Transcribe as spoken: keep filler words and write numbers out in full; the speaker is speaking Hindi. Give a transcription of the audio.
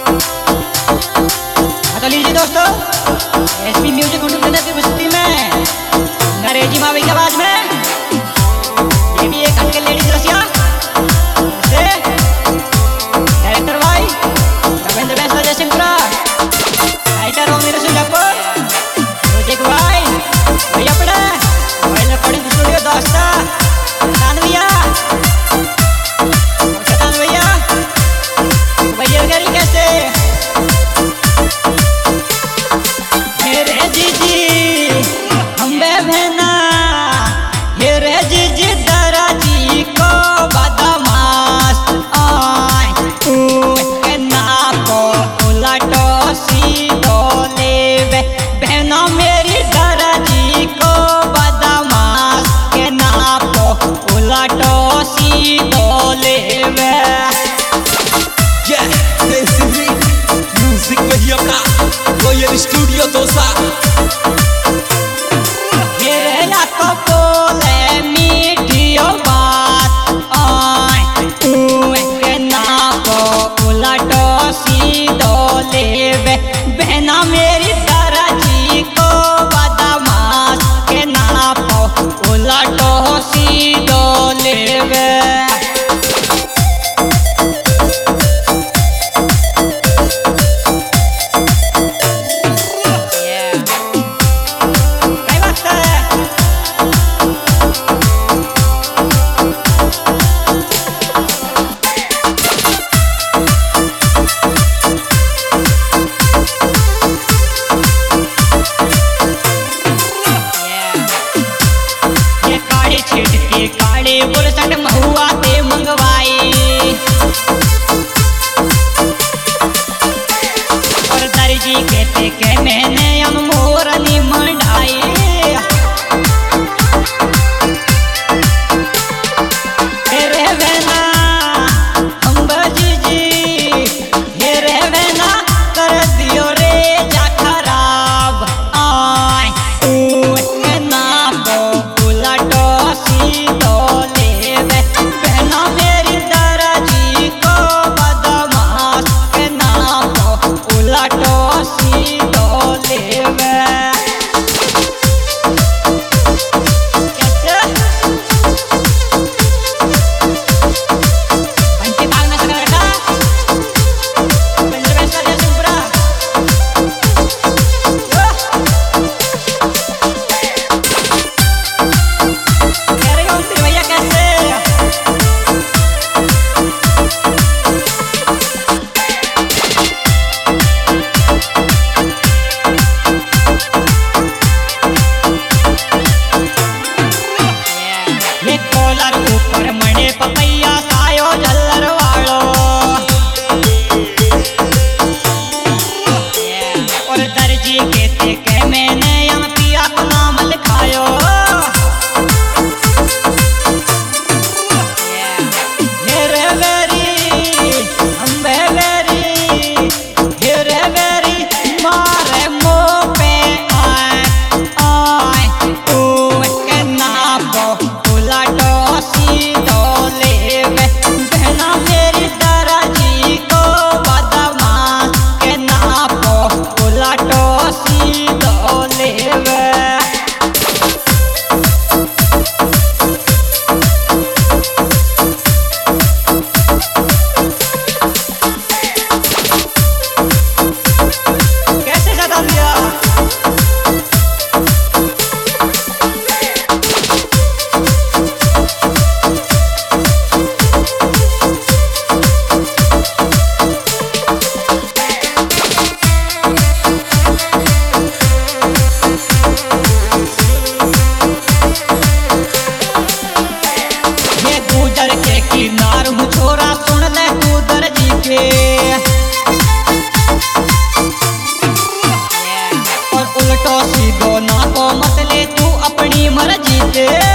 तो लीजिए दोस्तों, एसपी म्यूजिक उन्नीस की प्रस्तुति में अंग्रेजी मावी की आवाज में ये भी एक हटके लेडीज रसिया से डायरेक्टर भाई रविंद्र बैसला जयसिंहपुरा, राइटर ओम निरसिंह जयपुर, म्यूजिक भाई भैया पड़े पहले पड़े स्टूडियो दोस्ता शतान भैया शतान भैया भैया गरी कैसे स्टूडियो दोसा घेरे या तो बोले मीठियो बात आए के ना को उलटो सीधो लेवे बहना मेरी दराजी को बदमाश के ना को उलटो सीधो लेवे काले बुलसट महुआ ते मंगवाई और दर्जी कहते के मैंने अनमोरनी मंडाई रे वेना अंबाजी जी रे वेना कर दियो रे जा खराब आए ओ ना बो उलटो सीधो लेवे बहना मेरी दराजी को बदमाश के नाम उलटो सीधो लेवे ऊपर मणे पपैया सायो झल्लर वालो और दर्जी कहते के मैंने यहाँ पिया को नाम लिखायो हेरे वेरी अंबे वेरी हेरे वेरी मारे मुँह पे आए आए ओ के नापो उलटो सीधो लेवे बहना मेरी दराजी को बदमाश के नापो उलटो सीधो लेवे कैसे सदा दिया गुजर के किनार हूँ छोरा सुन ले तू दर्जी के और उल्टो सीधो ना को मत ले तू अपनी मर्जी के